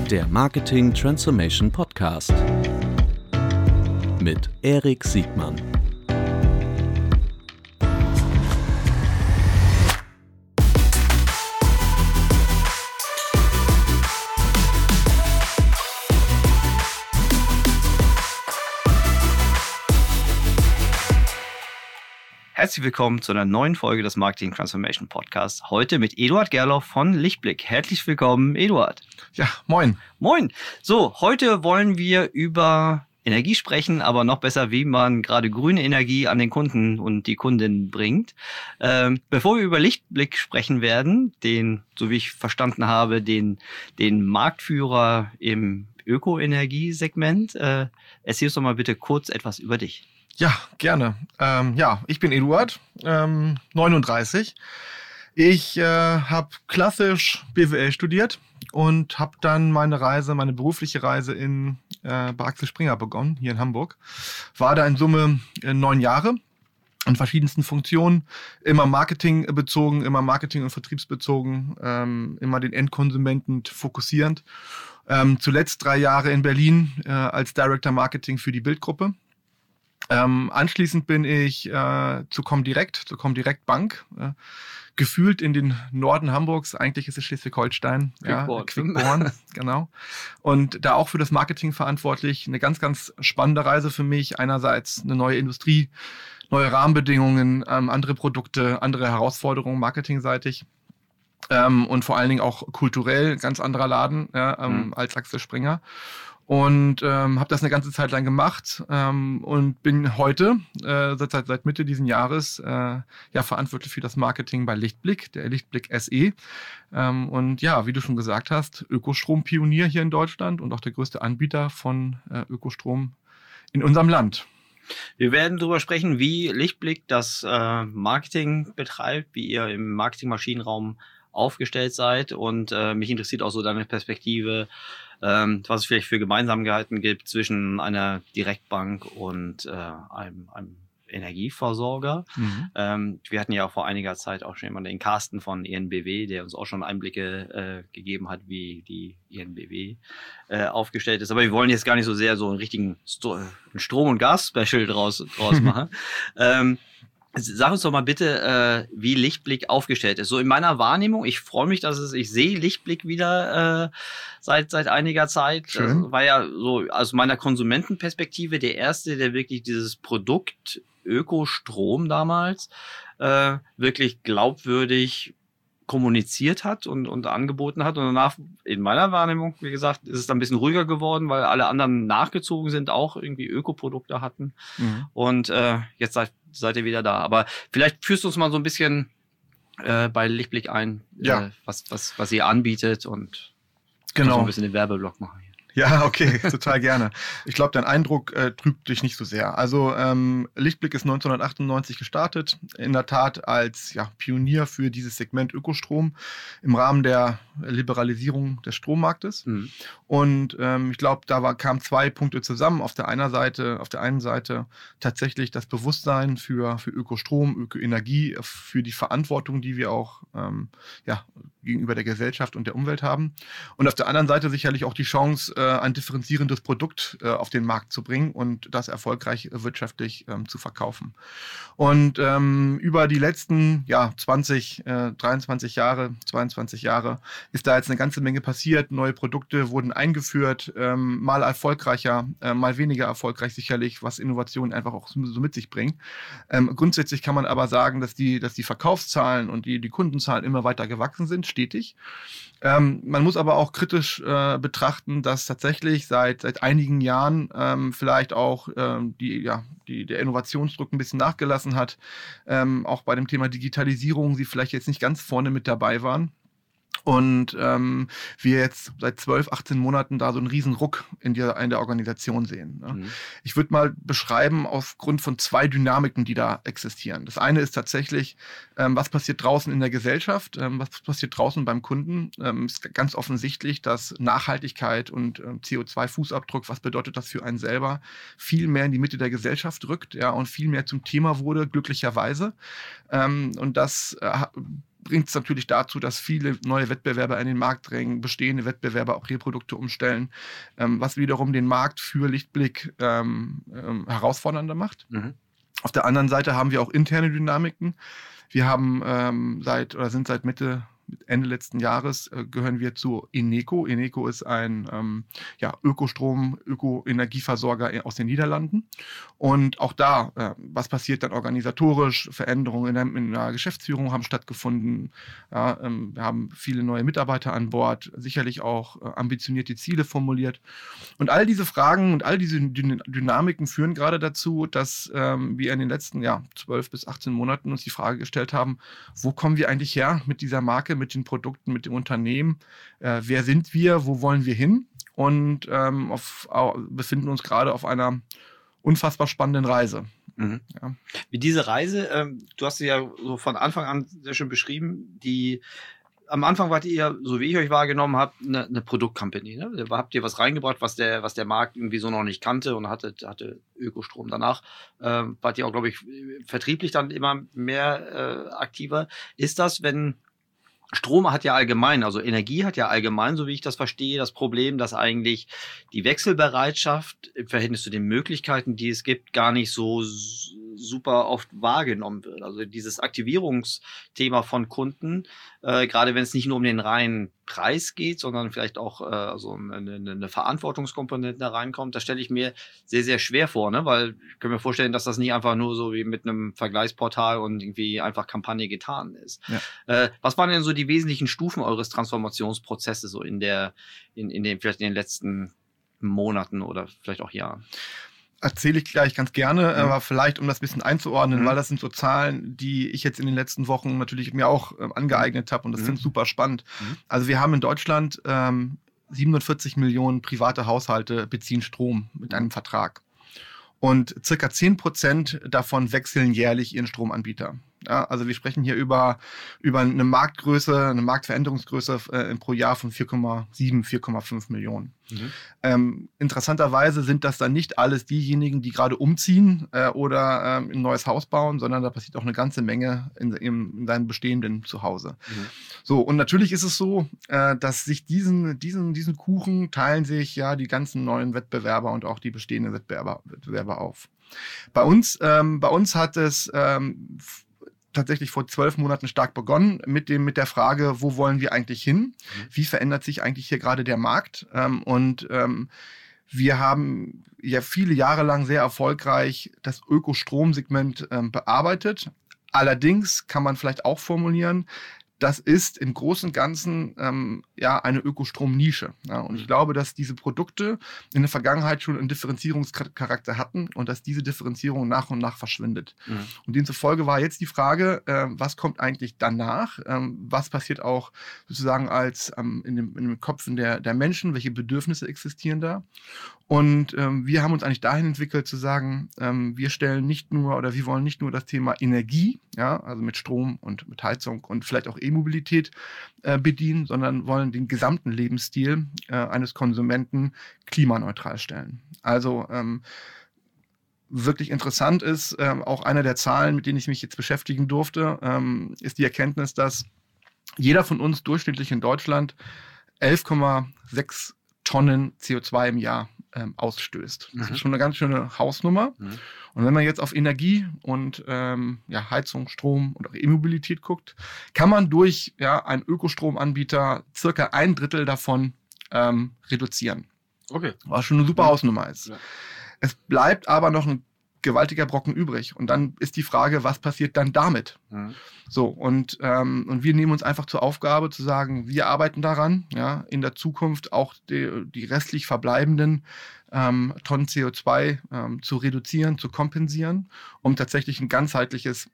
Der Marketing Transformation Podcast mit Erik Siegmann. Herzlich willkommen zu einer neuen Folge des Marketing Transformation Podcasts. Heute mit Eduard Gerloff von Lichtblick. Herzlich willkommen, Eduard. Ja, moin. Moin. So, heute wollen wir über Energie sprechen, aber noch besser, wie man gerade grüne Energie an den Kunden und die Kundinnen bringt. Bevor wir über Lichtblick sprechen werden, den, so wie ich verstanden habe, den Marktführer im Ökoenergiesegment, erzähl uns doch mal bitte kurz etwas über dich. Ja, gerne. Ich bin Eduard, 39. Ich habe klassisch BWL studiert und habe dann meine berufliche Reise bei Axel Springer begonnen, hier in Hamburg. War da in Summe 9 Jahre in verschiedensten Funktionen, immer Marketing bezogen, immer Marketing- und vertriebsbezogen, immer den Endkonsumenten fokussierend. Zuletzt 3 Jahre in Berlin als Director Marketing für die Bild-Gruppe. Anschließend bin ich zur Comdirect Bank, gefühlt in den Norden Hamburgs, eigentlich ist es Schleswig-Holstein, Quickborn, genau. Und da auch für das Marketing verantwortlich. Eine ganz, ganz spannende Reise für mich. Einerseits eine neue Industrie, neue Rahmenbedingungen, andere Produkte, andere Herausforderungen marketingseitig. Und vor allen Dingen auch kulturell ganz anderer Laden als Axel Springer. Und habe das eine ganze Zeit lang gemacht und bin heute, seit Mitte diesen Jahres, verantwortlich für das Marketing bei Lichtblick, der Lichtblick SE. Und ja, wie du schon gesagt hast, Ökostrompionier hier in Deutschland und auch der größte Anbieter von Ökostrom in unserem Land. Wir werden darüber sprechen, wie Lichtblick das Marketing betreibt, wie ihr im Marketingmaschinenraum aufgestellt seid. Und mich interessiert auch so deine Perspektive, was es vielleicht für Gemeinsamkeiten gibt zwischen einer Direktbank und einem Energieversorger. Mhm. Wir hatten ja auch vor einiger Zeit auch schon jemanden, den Carsten von EnBW, der uns auch schon Einblicke gegeben hat, wie die EnBW aufgestellt ist. Aber wir wollen jetzt gar nicht so sehr so einen richtigen Strom- und Gas-Special draus machen. Sag uns doch mal bitte, wie Lichtblick aufgestellt ist. So in meiner Wahrnehmung, ich freue mich, ich sehe Lichtblick wieder seit einiger Zeit. Schön. Das war ja so aus meiner Konsumentenperspektive der erste, der wirklich dieses Produkt Ökostrom damals wirklich glaubwürdig kommuniziert hat und angeboten hat. Und danach, in meiner Wahrnehmung, wie gesagt, ist es dann ein bisschen ruhiger geworden, weil alle anderen nachgezogen sind, auch irgendwie Ökoprodukte hatten. Mhm. Und jetzt seid ihr wieder da. Aber vielleicht führst du uns mal so ein bisschen bei Lichtblick ein, was ihr anbietet und genau. So ein bisschen den Werbeblock machen. Ja, okay, total gerne. Ich glaube, dein Eindruck trübt dich nicht so sehr. Also Lichtblick ist 1998 gestartet, in der Tat als Pionier für dieses Segment Ökostrom im Rahmen der Liberalisierung des Strommarktes. Mhm. Und ich glaube, kamen 2 Punkte zusammen. Auf der einen Seite tatsächlich das Bewusstsein für Ökostrom, Ökoenergie, für die Verantwortung, die wir auch gegenüber der Gesellschaft und der Umwelt haben. Und auf der anderen Seite sicherlich auch die Chance, ein differenzierendes Produkt auf den Markt zu bringen und das erfolgreich wirtschaftlich zu verkaufen. Und über die letzten 22 Jahre ist da jetzt eine ganze Menge passiert. Neue Produkte wurden eingeführt, mal erfolgreicher, mal weniger erfolgreich sicherlich, was Innovation einfach auch so mit sich bringt. Grundsätzlich kann man aber sagen, dass die Verkaufszahlen und die Kundenzahlen immer weiter gewachsen sind, stetig. Man muss aber auch kritisch betrachten, dass tatsächlich seit einigen Jahren vielleicht auch der Innovationsdruck ein bisschen nachgelassen hat. Auch bei dem Thema Digitalisierung sie vielleicht jetzt nicht ganz vorne mit dabei waren. Und wir jetzt seit 12, 18 Monaten da so einen riesen Ruck in der Organisation sehen. Ne? Mhm. Ich würde mal beschreiben aufgrund von 2 Dynamiken, die da existieren. Das eine ist tatsächlich, was passiert draußen in der Gesellschaft, was passiert draußen beim Kunden. Ist ganz offensichtlich, dass Nachhaltigkeit und CO2-Fußabdruck, was bedeutet das für einen selber, viel mehr in die Mitte der Gesellschaft rückt, und viel mehr zum Thema wurde, glücklicherweise. Und das bringt es natürlich dazu, dass viele neue Wettbewerber in den Markt drängen, bestehende Wettbewerber auch ihre Produkte umstellen, was wiederum den Markt für Lichtblick herausfordernder macht. Mhm. Auf der anderen Seite haben wir auch interne Dynamiken. Wir haben sind seit Ende letzten Jahres gehören wir zu Eneco. Eneco ist ein Ökostrom, Ökoenergieversorger aus den Niederlanden. Und auch da, was passiert dann organisatorisch? Veränderungen in der Geschäftsführung haben stattgefunden. Ja, wir haben viele neue Mitarbeiter an Bord, sicherlich auch ambitionierte Ziele formuliert. Und all diese Fragen und all diese Dynamiken führen gerade dazu, dass wir in den letzten 12 bis 18 Monaten uns die Frage gestellt haben, wo kommen wir eigentlich her mit dieser Marke, mit den Produkten, mit dem Unternehmen? Wer sind wir? Wo wollen wir hin? Und befinden uns gerade auf einer unfassbar spannenden Reise. Mhm. Ja. Wie diese Reise, du hast sie ja so von Anfang an sehr schön beschrieben, am Anfang wart ihr, so wie ich euch wahrgenommen habe, eine Produktcompany. Ne? Da habt ihr was reingebracht, was der Markt irgendwie so noch nicht kannte und hatte Ökostrom. Danach wart ihr auch, glaube ich, vertrieblich dann immer mehr aktiver. Ist das, wenn Strom hat ja allgemein, also Energie hat ja allgemein, so wie ich das verstehe, das Problem, dass eigentlich die Wechselbereitschaft im Verhältnis zu den Möglichkeiten, die es gibt, gar nicht so super oft wahrgenommen wird. Also dieses Aktivierungsthema von Kunden, gerade wenn es nicht nur um den reinen Preis geht, sondern vielleicht auch eine Verantwortungskomponente da reinkommt, das stelle ich mir sehr, sehr schwer vor, ne? Weil ich kann mir vorstellen, dass das nicht einfach nur so wie mit einem Vergleichsportal und irgendwie einfach Kampagne getan ist. Ja. Was waren denn so die wesentlichen Stufen eures Transformationsprozesses so in den vielleicht in den letzten Monaten oder vielleicht auch Jahren? Erzähle ich gleich ganz gerne, aber vielleicht, um das ein bisschen einzuordnen, weil das sind so Zahlen, die ich jetzt in den letzten Wochen natürlich mir auch angeeignet habe und das finde ich super spannend. Also wir haben in Deutschland 47 Millionen private Haushalte beziehen Strom mit einem Vertrag. Und circa 10% davon wechseln jährlich ihren Stromanbieter. Ja, also wir sprechen hier über eine Marktgröße, eine Marktveränderungsgröße pro Jahr von 4,5 Millionen. Interessanterweise sind das dann nicht alles diejenigen, die gerade umziehen oder ein neues Haus bauen, sondern da passiert auch eine ganze Menge in seinem bestehenden Zuhause. So, und natürlich ist es so, dass sich diesen Kuchen teilen sich ja die ganzen neuen Wettbewerber und auch die bestehenden Wettbewerber auf. Bei uns hat es tatsächlich vor 12 Monaten stark begonnen mit der Frage, wo wollen wir eigentlich hin? Wie verändert sich eigentlich hier gerade der Markt? Wir haben ja viele Jahre lang sehr erfolgreich das Ökostromsegment bearbeitet. Allerdings kann man vielleicht auch formulieren, das ist im Großen und Ganzen eine Ökostrom-Nische. Ja, und ich glaube, dass diese Produkte in der Vergangenheit schon einen Differenzierungscharakter hatten und dass diese Differenzierung nach und nach verschwindet. Und demzufolge war jetzt die Frage, was kommt eigentlich danach? Was passiert auch sozusagen als in dem Köpfen der Menschen? Welche Bedürfnisse existieren da? Und wir haben uns eigentlich dahin entwickelt zu sagen, wir wollen nicht nur das Thema Energie, ja, also mit Strom und mit Heizung und vielleicht auch E-Mobilität bedienen, sondern wollen den gesamten Lebensstil eines Konsumenten klimaneutral stellen. Also wirklich interessant ist, auch einer der Zahlen, mit denen ich mich jetzt beschäftigen durfte, ist die Erkenntnis, dass jeder von uns durchschnittlich in Deutschland 11,6 Tonnen CO2 im Jahr ausstößt. Das ist schon eine ganz schöne Hausnummer. Und wenn man jetzt auf Energie und Heizung, Strom und auch E-Mobilität guckt, kann man durch einen Ökostromanbieter circa 1/3 davon reduzieren. Okay. Was schon eine super Hausnummer ist. Ja. Es bleibt aber noch ein gewaltiger Brocken übrig. Und dann ist die Frage, was passiert dann damit? So, und wir nehmen uns einfach zur Aufgabe zu sagen, wir arbeiten daran, in der Zukunft auch die restlich verbleibenden Tonnen CO2 zu reduzieren, zu kompensieren, um tatsächlich ein ganzheitliches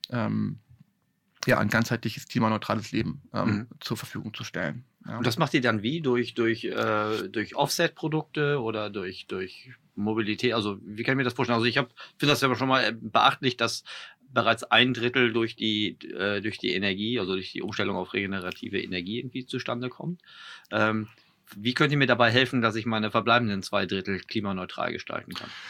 klimaneutrales Leben zur Verfügung zu stellen. Ja. Und das macht ihr dann wie? Durch Offset-Produkte oder durch Mobilität? Also wie kann ich mir das vorstellen? Also ich finde das ja schon mal beachtlich, dass bereits 1/3 durch die Energie, also durch die Umstellung auf regenerative Energie irgendwie zustande kommt. Wie könnt ihr mir dabei helfen, dass ich meine verbleibenden 2/3 klimaneutral gestalten kann?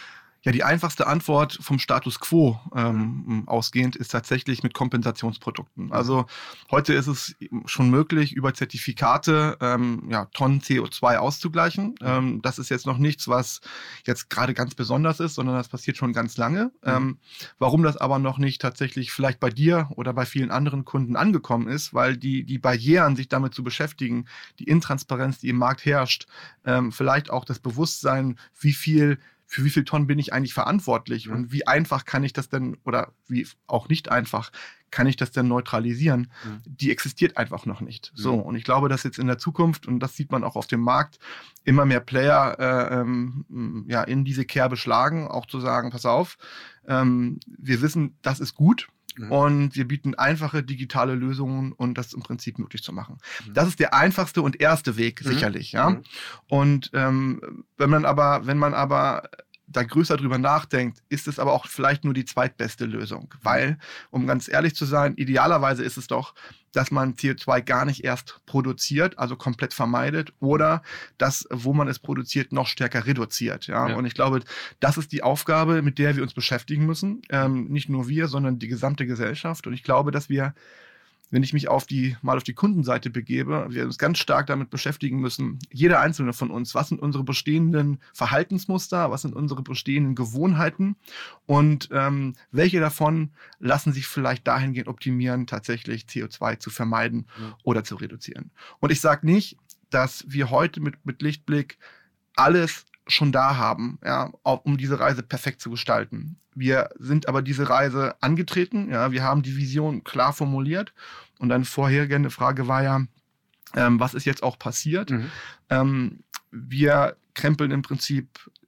Ja, die einfachste Antwort vom Status quo ausgehend ist tatsächlich mit Kompensationsprodukten. Also heute ist es schon möglich, über Zertifikate Tonnen CO2 auszugleichen. Das ist jetzt noch nichts, was jetzt gerade ganz besonders ist, sondern das passiert schon ganz lange. Warum das aber noch nicht tatsächlich vielleicht bei dir oder bei vielen anderen Kunden angekommen ist, weil die Barrieren, sich damit zu beschäftigen, die Intransparenz, die im Markt herrscht, vielleicht auch das Bewusstsein, für wie viel Tonnen bin ich eigentlich verantwortlich und wie einfach kann ich das denn, oder wie auch nicht einfach, kann ich das denn neutralisieren, die existiert einfach noch nicht. So, und ich glaube, dass jetzt in der Zukunft, und das sieht man auch auf dem Markt, immer mehr Player in diese Kerbe schlagen, auch zu sagen, pass auf, wir wissen, das ist gut, und wir bieten einfache digitale Lösungen, um das im Prinzip möglich zu machen. Das ist der einfachste und erste Weg, sicherlich. Ja? Und wenn man aber da größer drüber nachdenkt, ist es aber auch vielleicht nur die zweitbeste Lösung. Weil, um ganz ehrlich zu sein, idealerweise ist es doch, dass man CO2 gar nicht erst produziert, also komplett vermeidet, oder das, wo man es produziert, noch stärker reduziert. Ja? Und ich glaube, das ist die Aufgabe, mit der wir uns beschäftigen müssen. Nicht nur wir, sondern die gesamte Gesellschaft. Und ich glaube, dass wir, wenn ich mich mal auf die Kundenseite begebe, wir uns ganz stark damit beschäftigen müssen, jeder einzelne von uns, was sind unsere bestehenden Verhaltensmuster, was sind unsere bestehenden Gewohnheiten und welche davon lassen sich vielleicht dahingehend optimieren, tatsächlich CO2 zu vermeiden oder zu reduzieren. Und ich sage nicht, dass wir heute mit Lichtblick alles schon da haben, um diese Reise perfekt zu gestalten. Wir sind aber diese Reise angetreten, wir haben die Vision klar formuliert, und eine vorhergehende Frage war ja, was ist jetzt auch passiert? Wir krempeln im Prinzip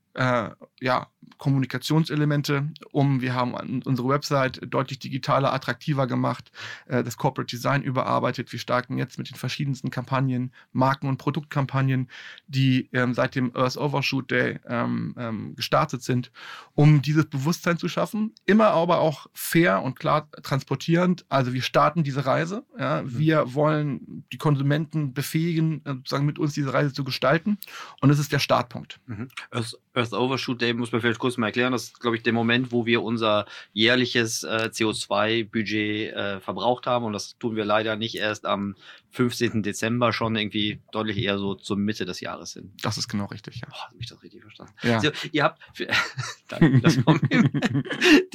Kommunikationselemente wir haben unsere Website deutlich digitaler, attraktiver gemacht, das Corporate Design überarbeitet. Wir starten jetzt mit den verschiedensten Kampagnen, Marken- und Produktkampagnen, die seit dem Earth Overshoot Day gestartet sind, um dieses Bewusstsein zu schaffen, immer aber auch fair und klar transportierend. Also wir starten diese Reise, wir wollen die Konsumenten befähigen, sozusagen mit uns diese Reise zu gestalten, und das ist der Startpunkt. Earth Overshoot Day muss man vielleicht kurz mal erklären. Das ist, glaube ich, der Moment, wo wir unser jährliches CO2-Budget verbraucht haben. Und das tun wir leider nicht erst am 15. Dezember, schon irgendwie deutlich eher so zur Mitte des Jahres hin. Das ist genau richtig, ja. Habe ich das richtig verstanden? Ja. Also, ihr habt, danke, das Kompliment.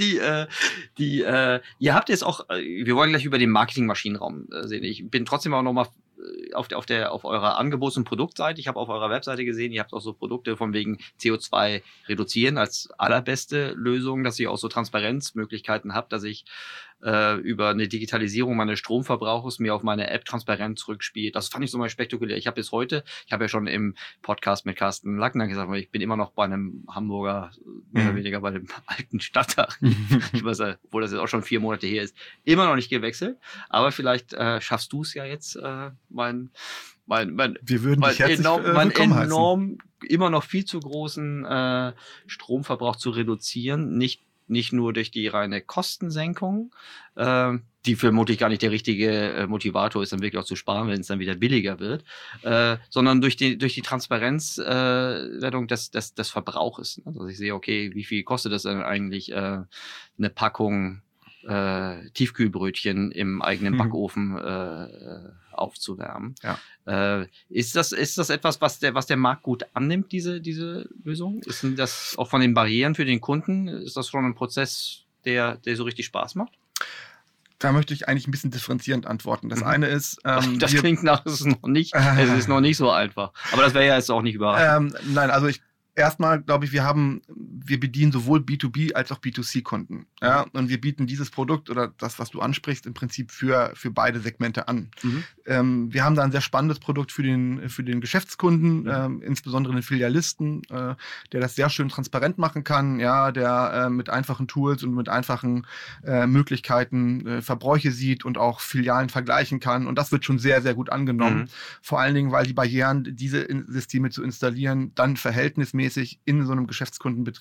Ihr habt jetzt auch, wir wollen gleich über den Marketingmaschinenraum sehen. Ich bin trotzdem auch nochmal auf eurer Angebots- und Produktseite. Ich habe auf eurer Webseite gesehen, ihr habt auch so Produkte von wegen CO2 reduzieren als allerbeste Lösung, dass ihr auch so Transparenzmöglichkeiten habt, dass ich über eine Digitalisierung meines Stromverbrauchs mir auf meine App transparent zurückspielt. Das fand ich so mal spektakulär. Ich habe ja schon im Podcast mit Carsten Lackner gesagt, ich bin immer noch bei einem Hamburger, mehr oder weniger bei dem alten Stadttarif. Ich weiß, obwohl das jetzt auch schon 4 Monate her ist, immer noch nicht gewechselt. Aber vielleicht schaffst du es ja jetzt, wir würden dich herzlich willkommen heißen. Immer noch viel zu großen Stromverbrauch zu reduzieren, nicht nur durch die reine Kostensenkung, die vermutlich gar nicht der richtige Motivator ist, dann wirklich auch zu sparen, wenn es dann wieder billiger wird, sondern durch die Transparenzwertung des Verbrauches. Also ich sehe, okay, wie viel kostet das denn eigentlich eine Packung Tiefkühlbrötchen im eigenen Backofen aufzuwärmen. Ja. Ist das etwas, was der Markt gut annimmt, diese Lösung? Ist das auch von den Barrieren für den Kunden? Ist das schon ein Prozess, der so richtig Spaß macht? Da möchte ich eigentlich ein bisschen differenzierend antworten. Das eine ist... das klingt nach, es ist noch nicht so einfach. Aber das wäre ja jetzt auch nicht überraschend. Nein, also erstmal, glaube ich, wir bedienen sowohl B2B als auch B2C-Kunden. Ja? Und wir bieten dieses Produkt oder das, was du ansprichst, im Prinzip für beide Segmente an. Wir haben da ein sehr spannendes Produkt für den Geschäftskunden, insbesondere den Filialisten, der das sehr schön transparent machen kann, der mit einfachen Tools und mit einfachen Möglichkeiten Verbräuche sieht und auch Filialen vergleichen kann. Und das wird schon sehr, sehr gut angenommen. Vor allen Dingen, weil die Barrieren, diese Systeme zu installieren, dann verhältnismäßig in so einem Geschäftskundenbetrieb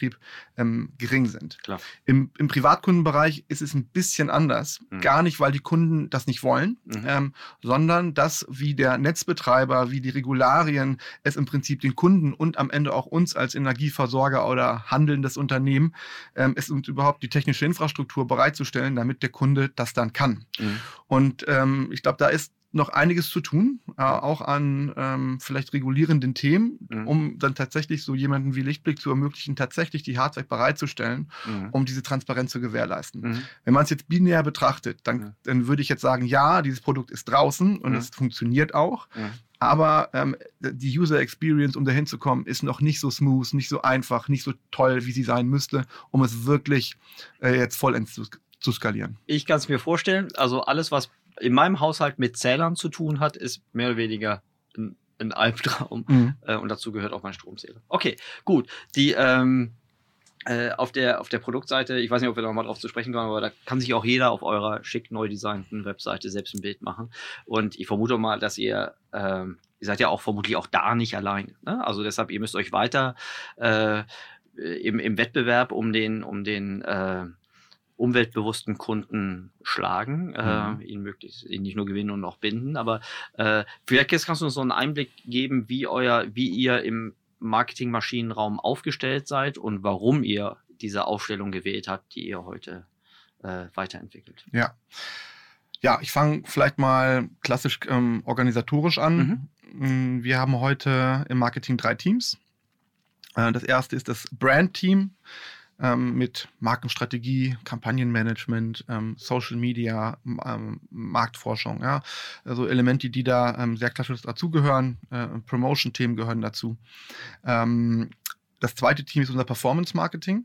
Vertrieb gering sind. Klar. Im Privatkundenbereich ist es ein bisschen anders. Gar nicht, weil die Kunden das nicht wollen, sondern dass wie der Netzbetreiber, wie die Regularien es im Prinzip den Kunden und am Ende auch uns als Energieversorger oder handelndes Unternehmen es uns überhaupt die technische Infrastruktur bereitzustellen, damit der Kunde das dann kann. Und ich glaube, da ist noch einiges zu tun, auch an vielleicht regulierenden Themen, um dann tatsächlich so jemanden wie Lichtblick zu ermöglichen, tatsächlich die Hardware bereitzustellen, um diese Transparenz zu gewährleisten. Wenn man es jetzt binär betrachtet, dann würde ich jetzt sagen, ja, dieses Produkt ist draußen und es funktioniert auch. Aber die User Experience, um dahin zu kommen, ist noch nicht so smooth, nicht so einfach, nicht so toll, wie sie sein müsste, um es wirklich jetzt vollends zu skalieren. Ich kann es mir vorstellen, also alles, was in meinem Haushalt mit Zählern zu tun hat, ist mehr oder weniger ein Albtraum. Und dazu gehört auch mein Stromzähler. Okay, gut. Die auf der Produktseite, ich weiß nicht, ob wir da nochmal drauf zu sprechen kommen, aber da kann sich auch jeder auf eurer schick neu designten Webseite selbst ein Bild machen. Und ich vermute mal, dass ihr seid ja auch vermutlich auch da nicht allein. Ne? Also deshalb, ihr müsst euch weiter im Wettbewerb um den umweltbewussten Kunden schlagen, ihn nicht nur gewinnen und auch binden, aber vielleicht kannst du uns so einen Einblick geben, wie ihr im Marketingmaschinenraum aufgestellt seid und warum ihr diese Aufstellung gewählt habt, die ihr heute weiterentwickelt. Ja, ich fange vielleicht mal klassisch organisatorisch an. Wir haben heute im Marketing 3 Teams. Das erste ist das Brand-Team, mit Markenstrategie, Kampagnenmanagement, Social Media, Marktforschung, ja, also Elemente, die da sehr klassisch dazugehören, Promotion-Themen gehören dazu. Das zweite Team ist unser Performance-Marketing.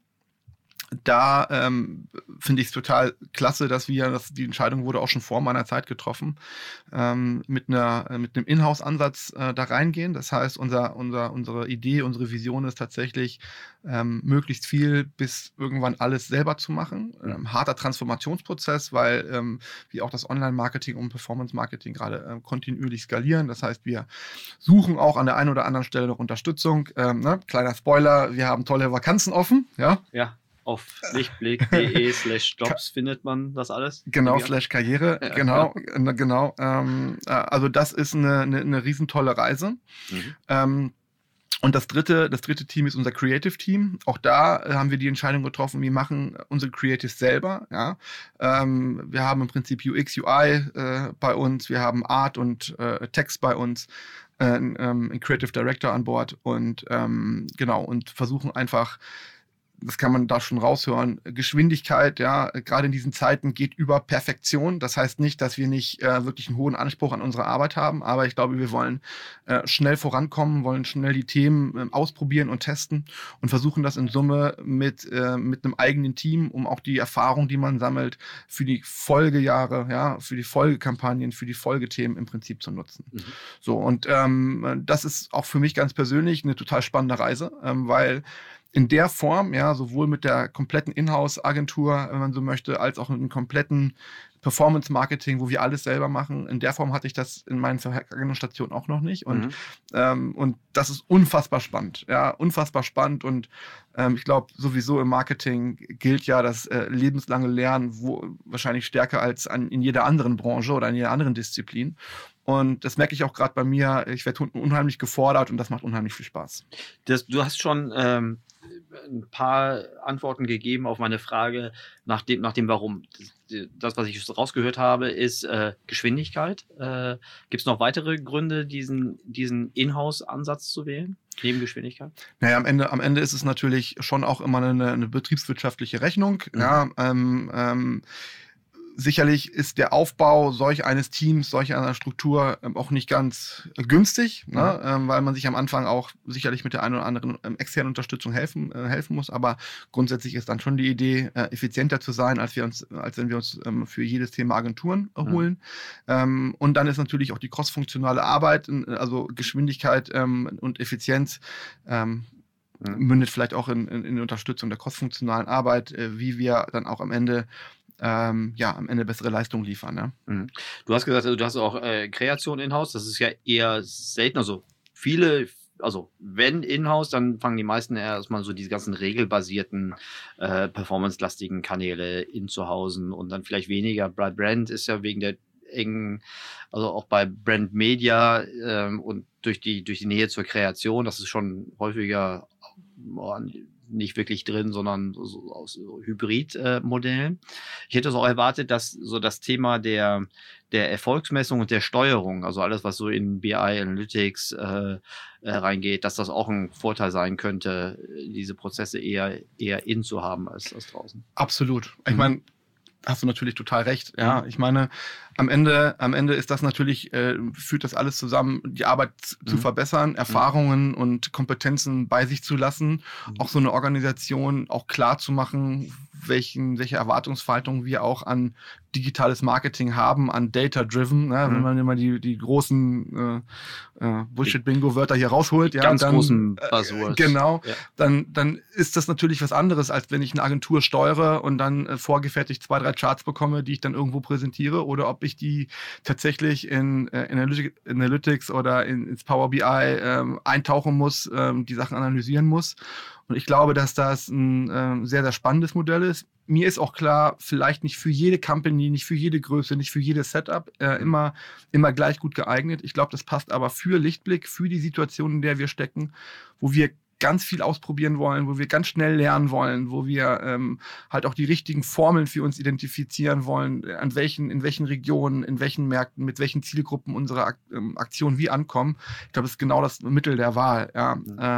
Da finde ich es total klasse, dass die Entscheidung wurde auch schon vor meiner Zeit getroffen, mit einem Inhouse-Ansatz da reingehen. Das heißt, unsere Idee, unsere Vision ist tatsächlich, möglichst viel bis irgendwann alles selber zu machen. Harter Transformationsprozess, weil wir auch das Online-Marketing und Performance-Marketing gerade kontinuierlich skalieren. Das heißt, wir suchen auch an der einen oder anderen Stelle noch Unterstützung. Kleiner Spoiler, wir haben tolle Vakanzen offen. Ja. Auf lichtblick.de/jobs findet man das alles. Genau, /Karriere, genau. Also das ist eine riesentolle Reise. Und das dritte Team ist unser Creative Team. Auch da haben wir die Entscheidung getroffen, wir machen unsere Creatives selber. Ja? Wir haben im Prinzip UX, UI bei uns, wir haben Art und Text bei uns, einen Creative Director an Bord und und versuchen einfach, das kann man da schon raushören, Geschwindigkeit, ja, gerade in diesen Zeiten geht über Perfektion. Das heißt nicht, dass wir nicht wirklich einen hohen Anspruch an unsere Arbeit haben, aber ich glaube, wir wollen schnell vorankommen, wollen schnell die Themen ausprobieren und testen und versuchen das in Summe mit einem eigenen Team, um auch die Erfahrung, die man sammelt, für die Folgejahre, ja, für die Folgekampagnen, für die Folgethemen im Prinzip zu nutzen. So, und das ist auch für mich ganz persönlich eine total spannende Reise, weil in der Form, ja, sowohl mit der kompletten Inhouse-Agentur, wenn man so möchte, als auch mit einem kompletten Performance-Marketing, wo wir alles selber machen. In der Form hatte ich das in meinen vergangenen Stationen auch noch nicht. Und das ist unfassbar spannend. Ja, unfassbar spannend. Und ich glaube, sowieso im Marketing gilt ja das lebenslange Lernen wahrscheinlich stärker als in jeder anderen Branche oder in jeder anderen Disziplin. Und das merke ich auch gerade bei mir. Ich werde unheimlich gefordert und das macht unheimlich viel Spaß. Du hast schon ein paar Antworten gegeben auf meine Frage nach dem Warum. Das, was ich rausgehört habe, ist Geschwindigkeit. Gibt es noch weitere Gründe, diesen Inhouse-Ansatz zu wählen, neben Geschwindigkeit? Naja, am Ende ist es natürlich schon auch immer eine betriebswirtschaftliche Rechnung. Ja, sicherlich ist der Aufbau solch eines Teams, solch einer Struktur auch nicht ganz günstig, weil man sich am Anfang auch sicherlich mit der einen oder anderen externen Unterstützung helfen muss. Aber grundsätzlich ist dann schon die Idee, effizienter zu sein, als wenn wir uns für jedes Thema Agenturen holen. Und dann ist natürlich auch die crossfunktionale Arbeit, also Geschwindigkeit und Effizienz, mündet vielleicht auch in Unterstützung der crossfunktionalen Arbeit, wie wir dann auch am Ende bessere Leistung liefern. Ne? Du hast gesagt, also du hast auch Kreation in-house. Das ist ja eher selten. Also viele also wenn in-house, dann fangen die meisten erstmal so diese ganzen regelbasierten, performance-lastigen Kanäle in zu Hause und dann vielleicht weniger. Brand ist ja wegen der engen, also auch bei Brand Media und durch die Nähe zur Kreation, das ist schon häufiger nicht wirklich drin, sondern so aus so Hybrid-Modellen. Ich hätte es auch erwartet, dass so das Thema der Erfolgsmessung und der Steuerung, also alles, was so in BI Analytics reingeht, dass das auch ein Vorteil sein könnte, diese Prozesse eher in zu haben als draußen. Absolut. Ich meine, hast du natürlich total recht. Ja, ich meine, am Ende ist das natürlich, führt das alles zusammen, die Arbeit zu verbessern, Erfahrungen und Kompetenzen bei sich zu lassen, auch so eine Organisation auch klar zu machen, welche Erwartungshaltung wir auch an digitales Marketing haben, an Data-Driven, ne? Wenn man immer die großen Bullshit-Bingo-Wörter hier rausholt. Ganz dann, großen Buzzwords. Genau, dann ist das natürlich was anderes, als wenn ich eine Agentur steuere und dann vorgefertigt 2, 3 Charts bekomme, die ich dann irgendwo präsentiere, oder ob ich die tatsächlich in Analytics oder ins Power BI eintauchen muss, die Sachen analysieren muss. Und ich glaube, dass das ein sehr, sehr spannendes Modell ist. Mir ist auch klar, vielleicht nicht für jede Company, nicht für jede Größe, nicht für jedes Setup immer gleich gut geeignet. Ich glaube, das passt aber für Lichtblick, für die Situation, in der wir stecken, wo wir ganz viel ausprobieren wollen, wo wir ganz schnell lernen wollen, wo wir halt auch die richtigen Formeln für uns identifizieren wollen, in welchen Regionen, in welchen Märkten, mit welchen Zielgruppen unsere Aktionen wie ankommen. Ich glaube, das ist genau das Mittel der Wahl. Ja.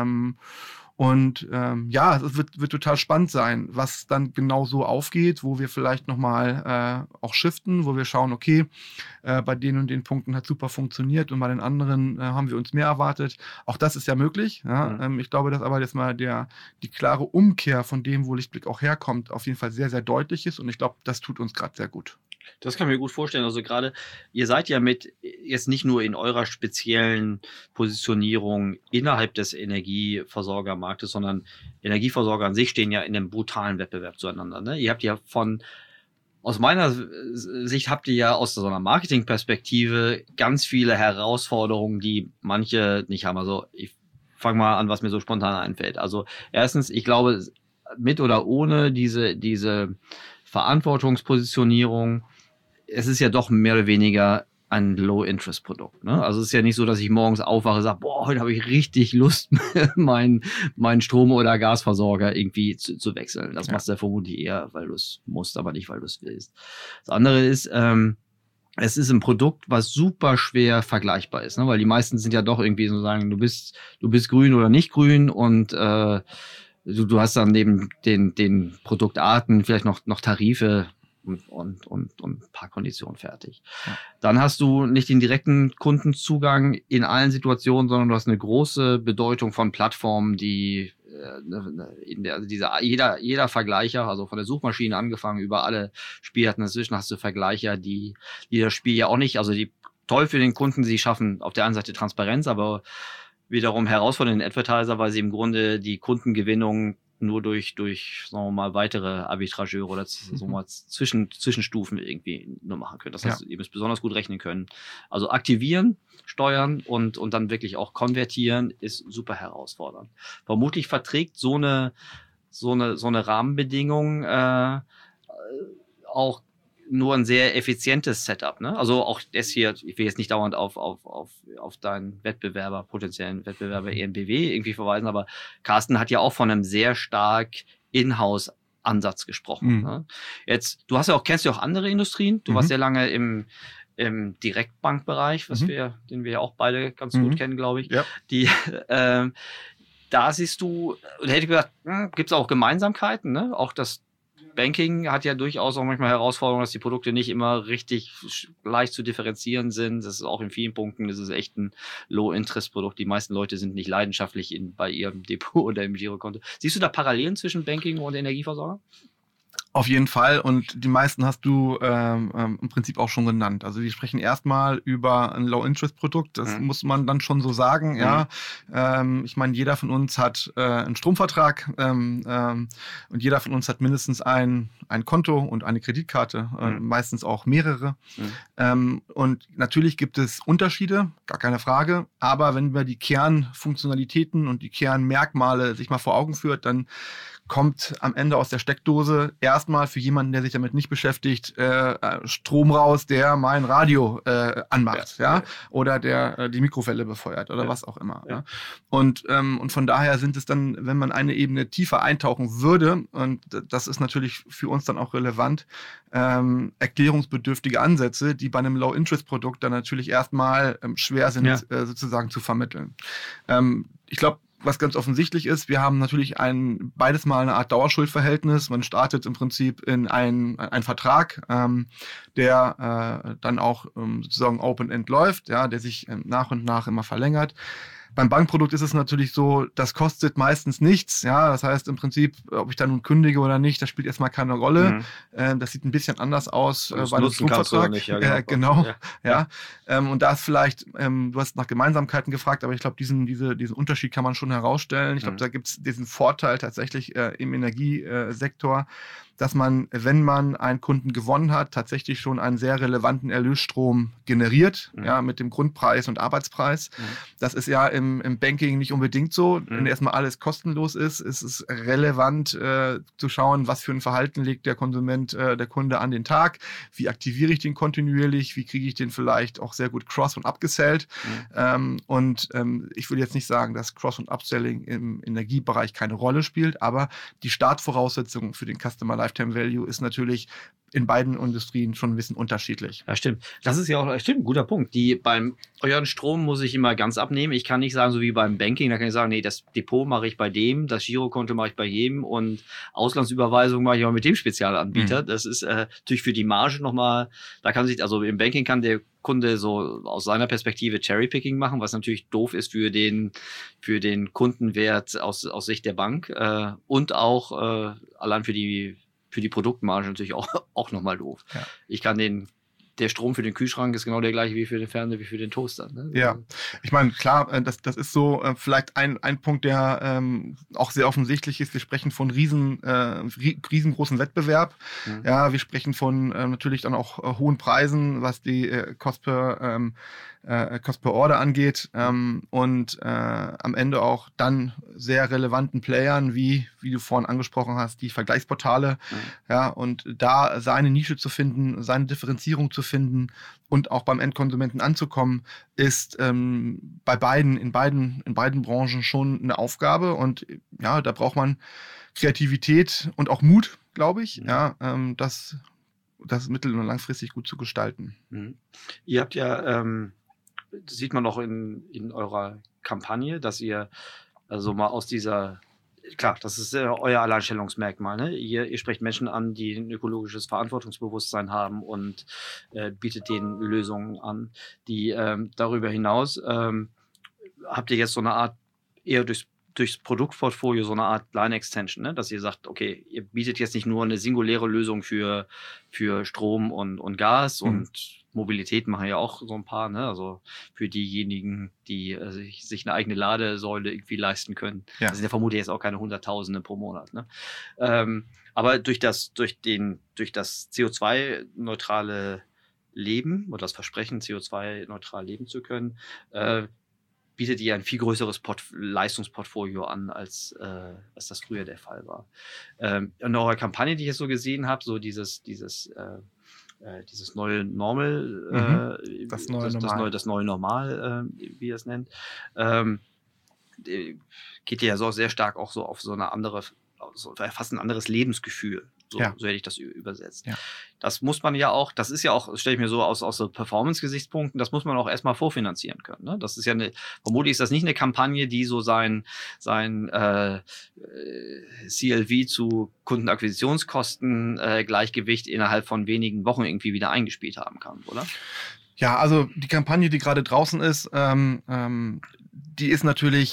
Es wird total spannend sein, was dann genau so aufgeht, wo wir vielleicht nochmal auch shiften, wo wir schauen, okay, bei den und den Punkten hat super funktioniert und bei den anderen haben wir uns mehr erwartet. Auch das ist ja möglich. Ja? Ich glaube, dass aber jetzt mal die klare Umkehr von dem, wo Lichtblick auch herkommt, auf jeden Fall sehr, sehr deutlich ist und ich glaube, das tut uns gerade sehr gut. Das kann ich mir gut vorstellen. Also gerade, ihr seid ja jetzt nicht nur in eurer speziellen Positionierung innerhalb des Energieversorgermarktes, sondern Energieversorger an sich stehen ja in einem brutalen Wettbewerb zueinander. Ne? Ihr habt ja aus meiner Sicht habt ihr ja aus so einer Marketingperspektive ganz viele Herausforderungen, die manche nicht haben. Also ich fange mal an, was mir so spontan einfällt. Also erstens, ich glaube, mit oder ohne diese Verantwortungspositionierung, es ist ja doch mehr oder weniger ein Low-Interest-Produkt. Ne? Also es ist ja nicht so, dass ich morgens aufwache und sage, boah, heute habe ich richtig Lust, meinen Strom- oder Gasversorger irgendwie zu wechseln. Das machst du ja vermutlich eher, weil du es musst, aber nicht, weil du es willst. Das andere ist, es ist ein Produkt, was super schwer vergleichbar ist, ne? Weil die meisten sind ja doch irgendwie so sagen, du bist grün oder nicht grün und du hast dann neben den Produktarten vielleicht noch Tarife und ein paar Konditionen fertig. Ja. Dann hast du nicht den direkten Kundenzugang in allen Situationen, sondern du hast eine große Bedeutung von Plattformen, die jeder Vergleicher, also von der Suchmaschine angefangen über alle Spielarten inzwischen hast du Vergleicher, die das Spiel ja auch nicht, also die toll für den Kunden, sie schaffen auf der einen Seite Transparenz, aber wiederum herausfordernd den Advertiser, weil sie im Grunde die Kundengewinnung nur durch sagen wir mal, weitere Arbitrageure oder so mal Zwischenstufen irgendwie nur machen können. Das heißt, ihr müsst besonders gut rechnen können. Also aktivieren, steuern und dann wirklich auch konvertieren ist super herausfordernd. Vermutlich verträgt so eine Rahmenbedingung auch nur ein sehr effizientes Setup, ne? Also auch das hier, ich will jetzt nicht dauernd auf deinen potenziellen Wettbewerber EnBW irgendwie verweisen, aber Carsten hat ja auch von einem sehr stark In-house-Ansatz gesprochen. Ne? Jetzt, kennst du auch andere Industrien? Du warst sehr lange im Direktbankbereich, den wir ja auch beide ganz gut kennen, glaube ich. Ja. Da siehst du, oder hätte ich gesagt, gibt es auch Gemeinsamkeiten, ne? Auch das Banking hat ja durchaus auch manchmal Herausforderungen, dass die Produkte nicht immer richtig leicht zu differenzieren sind. Das ist auch in vielen Punkten, das ist echt ein Low-Interest-Produkt. Die meisten Leute sind nicht leidenschaftlich bei ihrem Depot oder im Girokonto. Siehst du da Parallelen zwischen Banking und Energieversorger? Auf jeden Fall, und die meisten hast du im Prinzip auch schon genannt. Also wir sprechen erstmal über ein Low-Interest-Produkt, das muss man dann schon so sagen. Ja, ich meine, jeder von uns hat einen Stromvertrag und jeder von uns hat mindestens ein Konto und eine Kreditkarte, meistens auch mehrere. Und natürlich gibt es Unterschiede, gar keine Frage, aber wenn wir die Kernfunktionalitäten und die Kernmerkmale sich mal vor Augen führt, dann kommt am Ende aus der Steckdose erstmal für jemanden, der sich damit nicht beschäftigt, Strom raus, der mein Radio anmacht, ja? Oder der die Mikrowelle befeuert oder was auch immer. Ja? Und von daher sind es dann, wenn man eine Ebene tiefer eintauchen würde, und das ist natürlich für uns dann auch relevant, erklärungsbedürftige Ansätze, die bei einem Low-Interest-Produkt dann natürlich erstmal schwer sind, sozusagen zu vermitteln. Ich glaube, was ganz offensichtlich ist, wir haben natürlich beides mal eine Art Dauerschuldverhältnis. Man startet im Prinzip in einen Vertrag, der dann auch sozusagen Open-End läuft, ja, der sich nach und nach immer verlängert. Beim Bankprodukt ist es natürlich so, das kostet meistens nichts. Ja, das heißt im Prinzip, ob ich da nun kündige oder nicht, das spielt erstmal keine Rolle. Das sieht ein bisschen anders aus bei einem Stromvertrag. Genau. Und da ist vielleicht, du hast nach Gemeinsamkeiten gefragt, aber ich glaube, diesen Unterschied kann man schon herausstellen. Ich glaube, da gibt es diesen Vorteil tatsächlich im Energiesektor, dass man, wenn man einen Kunden gewonnen hat, tatsächlich schon einen sehr relevanten Erlösstrom generiert, ja, mit dem Grundpreis und Arbeitspreis. Das ist ja im Banking nicht unbedingt so. Wenn erstmal alles kostenlos ist es relevant zu schauen, was für ein Verhalten legt der Kunde an den Tag, wie aktiviere ich den kontinuierlich, wie kriege ich den vielleicht auch sehr gut cross- und upgesellt. Ich will jetzt nicht sagen, dass Cross- und Upselling im Energiebereich keine Rolle spielt, aber die Startvoraussetzungen für den Customer Lifetime Value ist natürlich in beiden Industrien schon ein bisschen unterschiedlich. Ja, stimmt. Das ist ja auch ein guter Punkt. Beim euren Strom muss ich immer ganz abnehmen. Ich kann nicht sagen, so wie beim Banking, da kann ich sagen, nee, das Depot mache ich bei dem, das Girokonto mache ich bei jedem und Auslandsüberweisung mache ich auch mit dem Spezialanbieter. Das ist natürlich für die Marge nochmal, da kann sich, also im Banking kann der Kunde so aus seiner Perspektive Cherrypicking machen, was natürlich doof ist für den Kundenwert aus Sicht der Bank und auch allein für die Produktmarge natürlich auch nochmal doof. Ja. Ich kann der Strom für den Kühlschrank ist genau der gleiche wie für den Fernseher, wie für den Toaster. Ne? Ja, ich meine, klar, das ist so vielleicht ein Punkt, der auch sehr offensichtlich ist. Wir sprechen von riesengroßen Wettbewerb. Ja, wir sprechen von natürlich dann auch hohen Preisen, was die Cost per Order angeht und am Ende auch dann sehr relevanten Playern, wie du vorhin angesprochen hast, die Vergleichsportale, ja, und da seine Nische zu finden, seine Differenzierung zu finden und auch beim Endkonsumenten anzukommen, ist in beiden Branchen schon eine Aufgabe, und ja, da braucht man Kreativität und auch Mut, glaube ich, das mittel- und langfristig gut zu gestalten. Ihr habt ja das sieht man auch in eurer Kampagne, dass ihr also mal aus dieser, klar, das ist euer Alleinstellungsmerkmal, ne? Ihr sprecht Menschen an, die ein ökologisches Verantwortungsbewusstsein haben und bietet denen Lösungen an, die darüber hinaus habt ihr jetzt so eine Art, eher durchs Produktportfolio so eine Art Line Extension, ne? Dass ihr sagt, okay, ihr bietet jetzt nicht nur eine singuläre Lösung für Strom und Gas und Mobilität machen ja auch so ein paar, ne? Also für diejenigen, die sich eine eigene Ladesäule irgendwie leisten können. Ja. Das sind ja vermutlich jetzt auch keine Hunderttausende pro Monat, ne? Aber durch das CO2-neutrale Leben oder das Versprechen, CO2-neutral leben zu können, bietet ihr ein viel größeres Leistungsportfolio an, als das früher der Fall war. In eurer Kampagne, die ich jetzt so gesehen habe, so dieses neue Normal, das neue Normal, wie ihr es nennt, geht ja so sehr stark auch so auf so eine andere, fast ein anderes Lebensgefühl. So hätte ich das übersetzt. Ja. Das muss man ja auch, das ist ja auch, stelle ich mir so aus so Performance-Gesichtspunkten, das muss man auch erstmal vorfinanzieren können. Ne? Das ist ja vermutlich ist das nicht eine Kampagne, die so sein CLV zu Kundenakquisitionskosten Gleichgewicht innerhalb von wenigen Wochen irgendwie wieder eingespielt haben kann, oder? Ja, also die Kampagne, die gerade draußen ist, die ist natürlich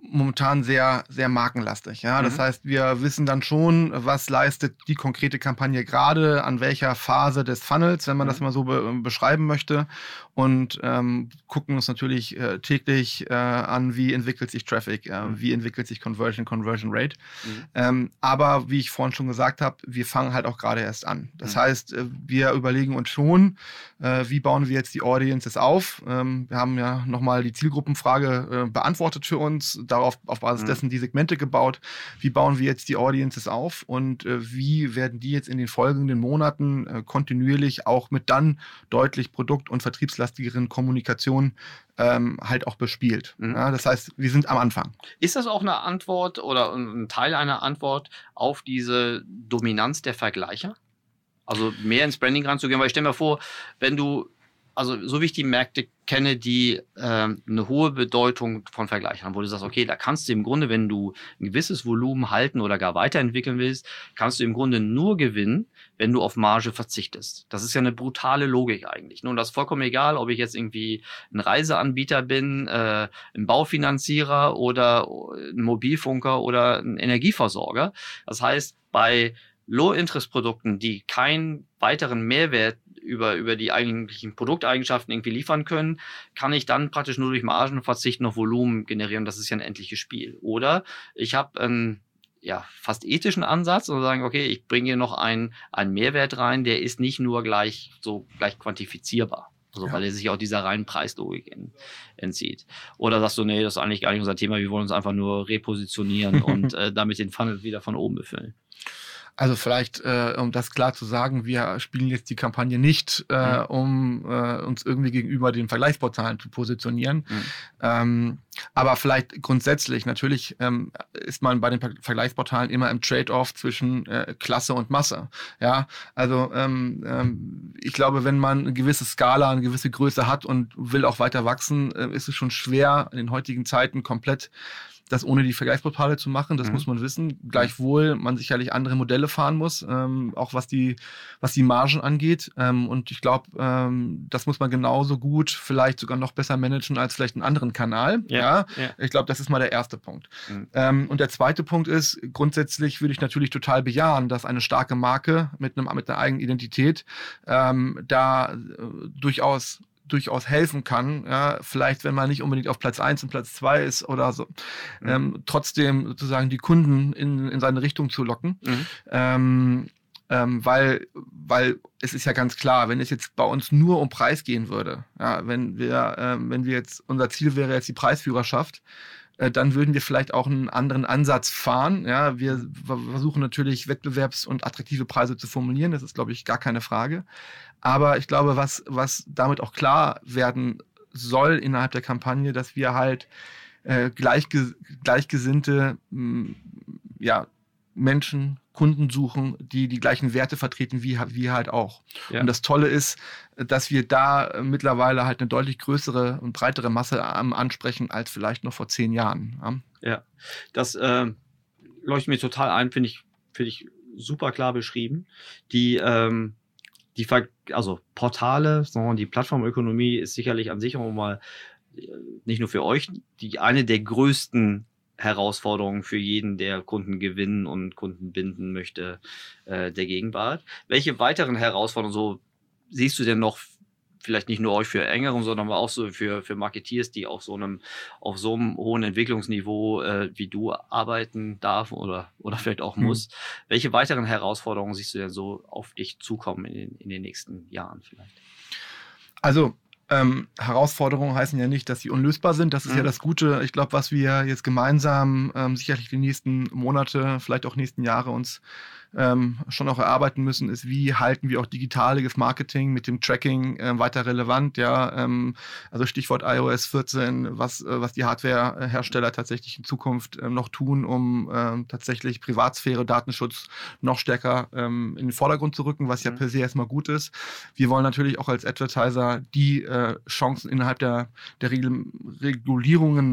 momentan sehr, sehr markenlastig. Ja? Das heißt, wir wissen dann schon, was leistet die konkrete Kampagne gerade, an welcher Phase des Funnels, wenn man das mal so beschreiben möchte. Und gucken uns natürlich täglich an, wie entwickelt sich Traffic, wie entwickelt sich Conversion Rate. Aber wie ich vorhin schon gesagt habe, wir fangen halt auch gerade erst an. Das heißt, wir überlegen uns schon, wie bauen wir jetzt die Audiences auf. Wir haben ja nochmal die Zielgruppenfrage beantwortet für uns, darauf auf Basis dessen die Segmente gebaut. Wie bauen wir jetzt die Audiences auf und wie werden die jetzt in den folgenden Monaten kontinuierlich auch mit dann deutlich produkt- und vertriebslastigeren Kommunikation halt auch bespielt. Ja, das heißt, wir sind am Anfang. Ist das auch eine Antwort oder ein Teil einer Antwort auf diese Dominanz der Vergleicher? Also mehr ins Branding ranzugehen, weil ich stelle mir vor, wenn du, also so wie ich die Märkte kenne, die eine hohe Bedeutung von Vergleichern haben, wo du sagst, okay, da kannst du im Grunde, wenn du ein gewisses Volumen halten oder gar weiterentwickeln willst, kannst du im Grunde nur gewinnen, wenn du auf Marge verzichtest. Das ist ja eine brutale Logik eigentlich. Und das ist vollkommen egal, ob ich jetzt irgendwie ein Reiseanbieter bin, ein Baufinanzierer oder ein Mobilfunker oder ein Energieversorger. Das heißt, bei Low-Interest-Produkten, die keinen weiteren Mehrwert über die eigentlichen Produkteigenschaften irgendwie liefern können, kann ich dann praktisch nur durch Margenverzicht noch Volumen generieren. Das ist ja ein endliches Spiel. Oder ich habe einen fast ethischen Ansatz und sagen, okay, ich bringe hier noch einen Mehrwert rein, der ist nicht nur gleich quantifizierbar. Also, weil er sich auch dieser reinen Preislogik entzieht. Oder sagst du, nee, das ist eigentlich gar nicht unser Thema, wir wollen uns einfach nur repositionieren und damit den Funnel wieder von oben befüllen. Also vielleicht, um das klar zu sagen, wir spielen jetzt die Kampagne nicht, um uns irgendwie gegenüber den Vergleichsportalen zu positionieren. Aber vielleicht grundsätzlich, natürlich ist man bei den Vergleichsportalen immer im Trade-off zwischen Klasse und Masse. Ja, also ich glaube, wenn man eine gewisse Skala, eine gewisse Größe hat und will auch weiter wachsen, ist es schon schwer, in den heutigen Zeiten komplett das ohne die Vergleichsportale zu machen, das muss man wissen. Gleichwohl man sicherlich andere Modelle fahren muss, auch was die Margen angeht. Und ich glaube, das muss man genauso gut, vielleicht sogar noch besser managen als vielleicht einen anderen Kanal. Ja. Ich glaube, das ist mal der erste Punkt. Und der zweite Punkt ist, grundsätzlich würde ich natürlich total bejahen, dass eine starke Marke mit einer eigenen Identität da durchaus helfen kann, ja, vielleicht wenn man nicht unbedingt auf Platz 1 und Platz 2 ist oder so, trotzdem sozusagen die Kunden in seine Richtung zu locken, weil es ist ja ganz klar, wenn es jetzt bei uns nur um Preis gehen würde, ja, wenn wir jetzt, unser Ziel wäre jetzt die Preisführerschaft, dann würden wir vielleicht auch einen anderen Ansatz fahren. Ja, wir versuchen natürlich wettbewerbs- und attraktive Preise zu formulieren. Das ist, glaube ich, gar keine Frage. Aber ich glaube, was damit auch klar werden soll innerhalb der Kampagne, dass wir halt gleichgesinnte Menschen, Kunden suchen, die gleichen Werte vertreten wie halt auch. Ja. Und das Tolle ist, dass wir da mittlerweile halt eine deutlich größere und breitere Masse ansprechen als vielleicht noch vor 10 Jahren. Ja, das leuchtet mir total ein, finde ich super klar beschrieben. Also Portale, sondern die Plattformökonomie ist sicherlich an sich auch mal nicht nur für euch eine der größten Herausforderungen für jeden, der Kunden gewinnen und Kunden binden möchte, der Gegenwart. Welche weiteren Herausforderungen so siehst du denn noch, vielleicht nicht nur euch für Engeren, sondern auch so für Marketeers, die auf so einem hohen Entwicklungsniveau wie du arbeiten darf oder vielleicht auch muss? Welche weiteren Herausforderungen siehst du denn so auf dich zukommen in den nächsten Jahren vielleicht? Also Herausforderungen heißen ja nicht, dass sie unlösbar sind. Das ist ja das Gute. Ich glaube, was wir jetzt gemeinsam sicherlich die nächsten Monate, vielleicht auch nächsten Jahre uns schon auch erarbeiten müssen, ist, wie halten wir auch digitales Marketing mit dem Tracking weiter relevant. Ja, also Stichwort iOS 14, was die Hardwarehersteller tatsächlich in Zukunft noch tun, um tatsächlich Privatsphäre, Datenschutz noch stärker in den Vordergrund zu rücken, was ja per se erstmal gut ist. Wir wollen natürlich auch als Advertiser die Chancen innerhalb der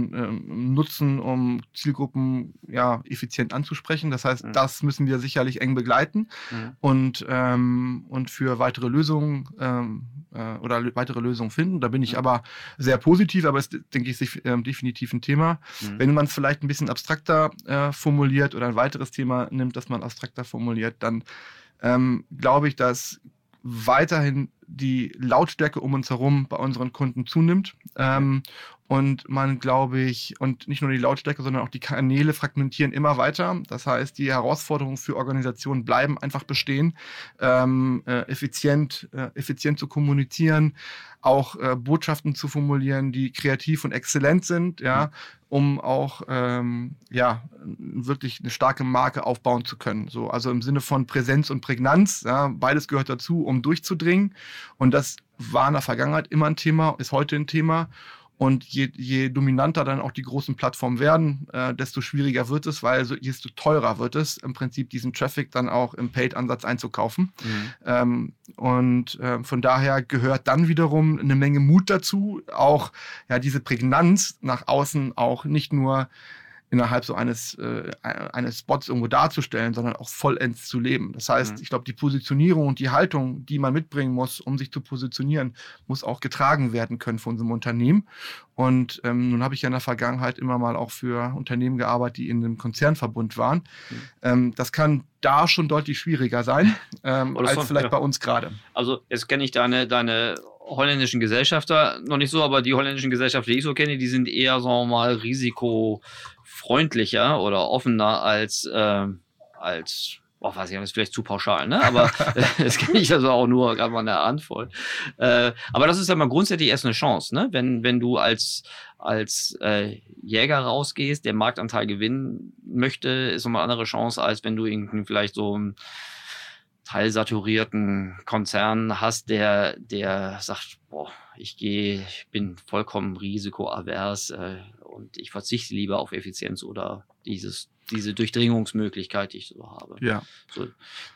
Regulierungen nutzen, um Zielgruppen effizient anzusprechen. Das heißt, das müssen wir sicherlich eng eng begleiten und für weitere Lösungen weitere Lösungen finden. Da bin ich aber sehr positiv, aber es ist, denke ich, definitiv ein Thema. Wenn man es vielleicht ein bisschen abstrakter formuliert oder ein weiteres Thema nimmt, das man abstrakter formuliert, dann glaube ich, dass weiterhin die Lautstärke um uns herum bei unseren Kunden zunimmt. Und man, glaube ich, und nicht nur die Lautstärke, sondern auch die Kanäle fragmentieren immer weiter. Das heißt, die Herausforderungen für Organisationen bleiben einfach bestehen, effizient zu kommunizieren, auch Botschaften zu formulieren, die kreativ und exzellent sind, ja, um auch wirklich eine starke Marke aufbauen zu können. So, also im Sinne von Präsenz und Prägnanz, ja, beides gehört dazu, um durchzudringen. Und das war in der Vergangenheit immer ein Thema, ist heute ein Thema. Und je dominanter dann auch die großen Plattformen werden, desto schwieriger wird es, weil desto teurer wird es, im Prinzip diesen Traffic dann auch im Paid-Ansatz einzukaufen. Von daher gehört dann wiederum eine Menge Mut dazu, auch diese Prägnanz nach außen auch nicht nur innerhalb so eines Spots irgendwo darzustellen, sondern auch vollends zu leben. Das heißt, ich glaube, die Positionierung und die Haltung, die man mitbringen muss, um sich zu positionieren, muss auch getragen werden können von unserem Unternehmen. Und nun habe ich ja in der Vergangenheit immer mal auch für Unternehmen gearbeitet, die in einem Konzernverbund waren. Das kann da schon deutlich schwieriger sein, als vielleicht bei uns gerade. Also jetzt kenne ich deine holländischen Gesellschafter noch nicht so, aber die holländischen Gesellschafter, die ich so kenne, die sind eher, sagen wir mal, risikofreundlicher oder offener als weiß ich nicht, das ist vielleicht zu pauschal, ne? Aber das kenne ich also auch nur gerade mal eine Handvoll. Aber das ist ja mal grundsätzlich erst eine Chance, ne? Wenn du als Jäger rausgehst, der Marktanteil gewinnen möchte, ist nochmal eine andere Chance, als wenn du irgendwie vielleicht so einen teilsaturierten Konzern hast, der sagt, ich bin vollkommen risikoavers und ich verzichte lieber auf Effizienz oder diese Durchdringungsmöglichkeit, die ich so habe. Ja. So,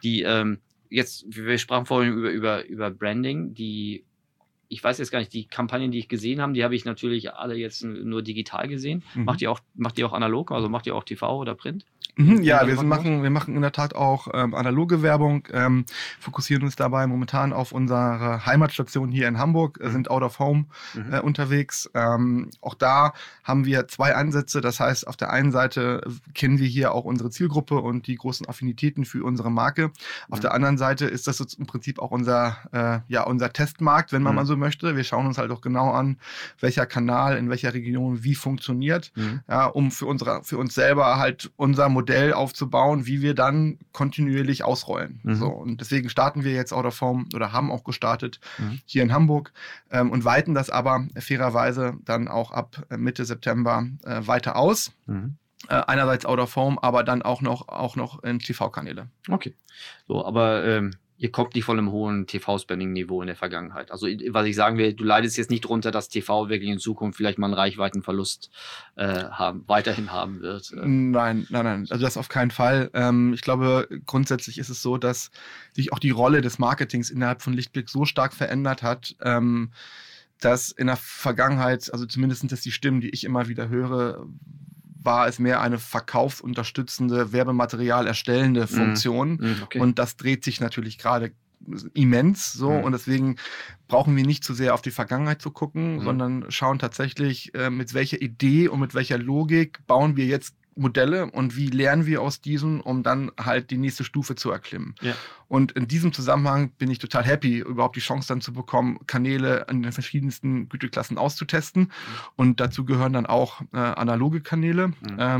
wir sprachen vorhin über Branding, ich weiß jetzt gar nicht, die Kampagnen, die ich gesehen habe, die habe ich natürlich alle jetzt nur digital gesehen. Macht ihr auch analog, also macht ihr auch TV oder Print? Ja, wir machen in der Tat auch analoge Werbung, fokussieren uns dabei momentan auf unsere Heimatstation hier in Hamburg, sind out of home unterwegs. Auch da haben wir zwei Ansätze. Das heißt, auf der einen Seite kennen wir hier auch unsere Zielgruppe und die großen Affinitäten für unsere Marke. Auf der anderen Seite ist das jetzt im Prinzip auch unser Testmarkt, wenn man mal so möchte. Wir schauen uns halt auch genau an, welcher Kanal in welcher Region wie funktioniert, um für uns selber halt unser Modell aufzubauen, wie wir dann kontinuierlich ausrollen. So, und deswegen starten wir jetzt out of home oder haben auch gestartet hier in Hamburg und weiten das aber fairerweise dann auch ab Mitte September weiter aus. Einerseits out of home, aber dann auch noch in TV-Kanäle. Okay. So, aber ihr kommt nicht von einem hohen TV-Spending-Niveau in der Vergangenheit. Also, was ich sagen will, du leidest jetzt nicht drunter, dass TV wirklich in Zukunft vielleicht mal einen Reichweitenverlust weiterhin haben wird. Nein. Also das auf keinen Fall. Ich glaube, grundsätzlich ist es so, dass sich auch die Rolle des Marketings innerhalb von Lichtblick so stark verändert hat, dass in der Vergangenheit, also zumindest sind das die Stimmen, die ich immer wieder höre, war es mehr eine verkaufsunterstützende, Werbematerial erstellende Funktion. Okay. Und das dreht sich natürlich gerade immens so und deswegen brauchen wir nicht zu sehr auf die Vergangenheit zu gucken, sondern schauen tatsächlich, mit welcher Idee und mit welcher Logik bauen wir jetzt Modelle und wie lernen wir aus diesen, um dann halt die nächste Stufe zu erklimmen. Ja. Und in diesem Zusammenhang bin ich total happy, überhaupt die Chance dann zu bekommen, Kanäle in den verschiedensten Güteklassen auszutesten. Und dazu gehören dann auch analoge Kanäle.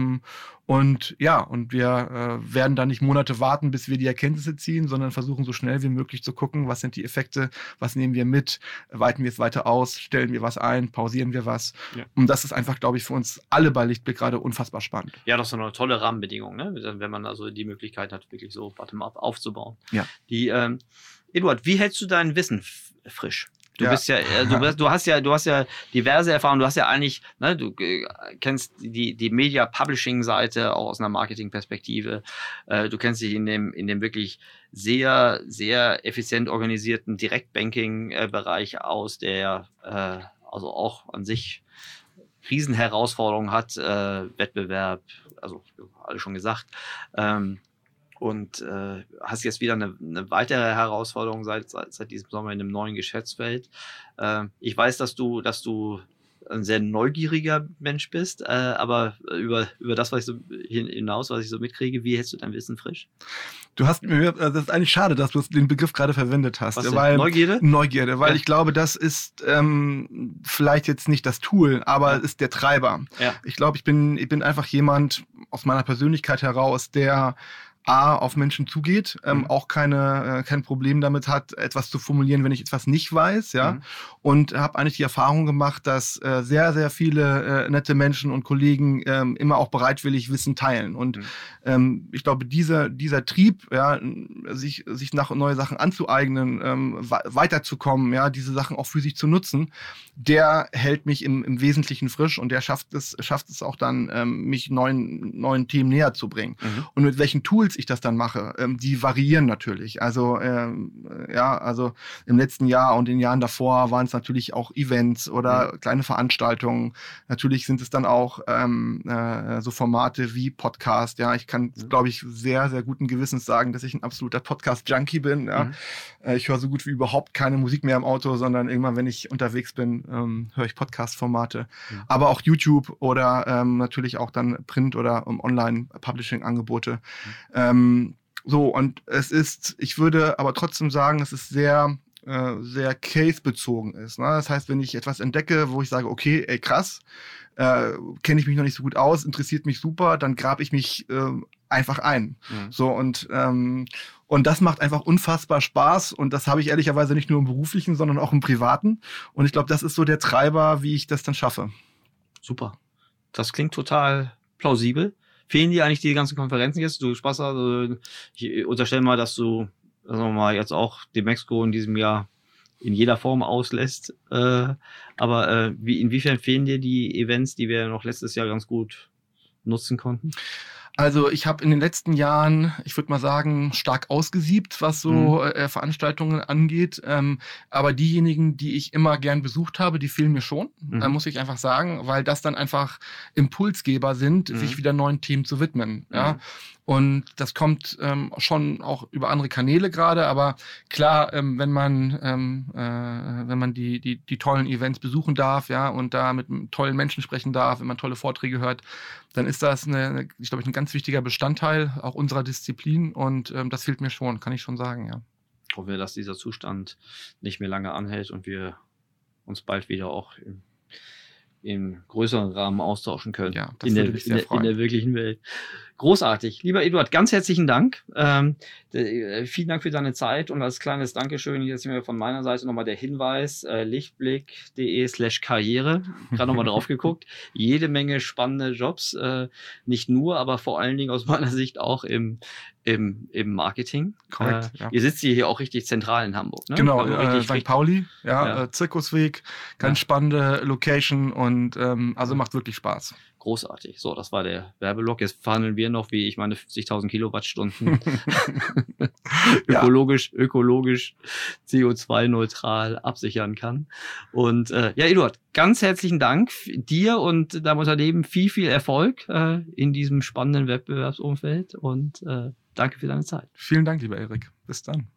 Und wir werden da nicht Monate warten, bis wir die Erkenntnisse ziehen, sondern versuchen so schnell wie möglich zu gucken, was sind die Effekte, was nehmen wir mit, weiten wir es weiter aus, stellen wir was ein, pausieren wir was. Ja. Und das ist einfach, glaube ich, für uns alle bei Lichtblick gerade unfassbar spannend. Ja, das ist eine tolle Rahmenbedingung, ne? Wenn man also die Möglichkeit hat, wirklich so bottom-up aufzubauen. Ja. Eduard, wie hältst du dein Wissen frisch? Du hast ja diverse Erfahrungen, du hast ja eigentlich, ne, du kennst die Media Publishing Seite auch aus einer Marketing-Perspektive. Du kennst dich in dem wirklich sehr, sehr effizient organisierten Direktbanking-Bereich aus, der also auch an sich Riesenherausforderungen hat, Wettbewerb, also alles schon gesagt. und hast jetzt wieder eine weitere Herausforderung seit diesem Sommer in einem neuen Geschäftsfeld. Ich weiß, dass du ein sehr neugieriger Mensch bist, aber über das, was ich so mitkriege, wie hältst du dein Wissen frisch? Das ist eigentlich schade, dass du den Begriff gerade verwendet hast. Was denn? Neugierde? Neugierde, weil ja. Ich glaube, das ist vielleicht jetzt nicht das Tool, aber es ist der Treiber. Ja. Ich glaube, ich bin einfach jemand aus meiner Persönlichkeit heraus, der auf Menschen zugeht, auch kein Problem damit hat, etwas zu formulieren, wenn ich etwas nicht weiß, ja. Und habe eigentlich die Erfahrung gemacht, dass sehr, sehr viele nette Menschen und Kollegen immer auch bereitwillig Wissen teilen. Und ich glaube, dieser Trieb, ja, sich nach neue Sachen anzueignen, weiterzukommen, ja, diese Sachen auch für sich zu nutzen, der hält mich im Wesentlichen frisch und der schafft es auch dann, mich neuen Themen näher zu bringen. Und mit welchen Tools ich das dann mache, die variieren natürlich. Also also im letzten Jahr und in den Jahren davor waren es natürlich auch Events oder kleine Veranstaltungen. Natürlich sind es dann auch so Formate wie Podcast. Ja, ich kann, glaube ich, sehr, sehr guten Gewissens sagen, dass ich ein absoluter Podcast-Junkie bin. Ja. Ich höre so gut wie überhaupt keine Musik mehr im Auto, sondern irgendwann, wenn ich unterwegs bin, höre ich Podcast-Formate. Aber auch YouTube oder natürlich auch dann Print- oder Online-Publishing-Angebote. Und ich würde aber trotzdem sagen, es ist sehr case-bezogen ist. Ne? Das heißt, wenn ich etwas entdecke, wo ich sage, okay, ey, krass, kenne ich mich noch nicht so gut aus, interessiert mich super, dann grabe ich mich einfach ein. So, und das macht einfach unfassbar Spaß und das habe ich ehrlicherweise nicht nur im Beruflichen, sondern auch im Privaten. Und ich glaube, das ist so der Treiber, wie ich das dann schaffe. Super. Das klingt total plausibel. Fehlen dir eigentlich die ganzen Konferenzen jetzt? Du Spaß, also ich unterstelle mal, dass du, sagen wir mal, jetzt auch Demexco in diesem Jahr in jeder Form auslässt. Aber inwiefern fehlen dir die Events, die wir noch letztes Jahr ganz gut nutzen konnten? Also ich habe in den letzten Jahren, ich würde mal sagen, stark ausgesiebt, was so Veranstaltungen angeht. Aber diejenigen, die ich immer gern besucht habe, die fehlen mir schon, muss ich einfach sagen, weil das dann einfach Impulsgeber sind, sich wieder neuen Themen zu widmen. Ja? Und das kommt schon auch über andere Kanäle gerade, aber klar, wenn man die tollen Events besuchen darf, ja, und da mit tollen Menschen sprechen darf, wenn man tolle Vorträge hört, dann ist das ein ganz wichtiger Bestandteil auch unserer Disziplin und das fehlt mir schon, kann ich schon sagen, ja. Hoffen wir, dass dieser Zustand nicht mehr lange anhält und wir uns bald wieder auch im größeren Rahmen austauschen können. Ja, das würde mich sehr freuen. In der wirklichen Welt. Großartig. Lieber Eduard, ganz herzlichen Dank. Vielen Dank für deine Zeit und als kleines Dankeschön jetzt hier von meiner Seite nochmal der Hinweis, lichtblick.de/karriere. Gerade nochmal drauf geguckt. Jede Menge spannende Jobs, nicht nur, aber vor allen Dingen aus meiner Sicht auch im Marketing. Korrekt, ja. Ihr sitzt hier auch richtig zentral in Hamburg, ne? Genau, also St. Pauli, Zirkusweg, ganz spannende Location und also macht wirklich Spaß. Großartig. So, das war der Werbeblock. Jetzt verhandeln wir noch, wie ich meine 50.000 Kilowattstunden ökologisch, CO2-neutral absichern kann. Und Eduard, ganz herzlichen Dank dir und deinem Unternehmen. Viel Erfolg in diesem spannenden Wettbewerbsumfeld und danke für deine Zeit. Vielen Dank, lieber Erik. Bis dann.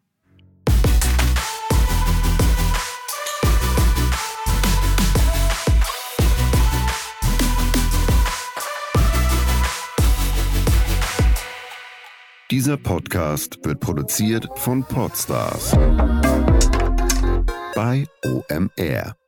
Dieser Podcast wird produziert von Podstars bei OMR.